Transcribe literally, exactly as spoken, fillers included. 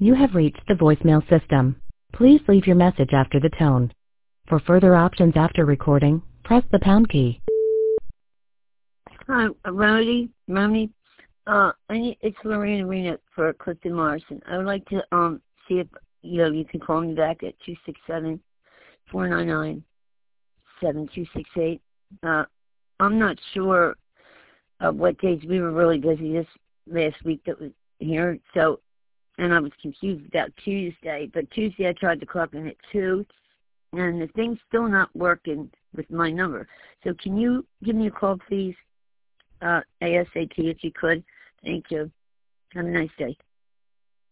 You have reached the voicemail system. Please leave your message after the tone. For further options after recording, press the pound key. Hi, Rowdy, Rowdy. Uh, I need, it's Lorraine Arena for Clifton Morrison. I would like to um see if you know you can call me back at two six seven, four nine nine, seven two six eight. Uh, I'm not sure uh, what days we were really busy this last week that was here, so and I was confused about Tuesday. But Tuesday I tried to clock in at two, and the thing's still not working with my number. So can you give me a call, please? Uh, ASAP if you could. Thank you. Have a nice day.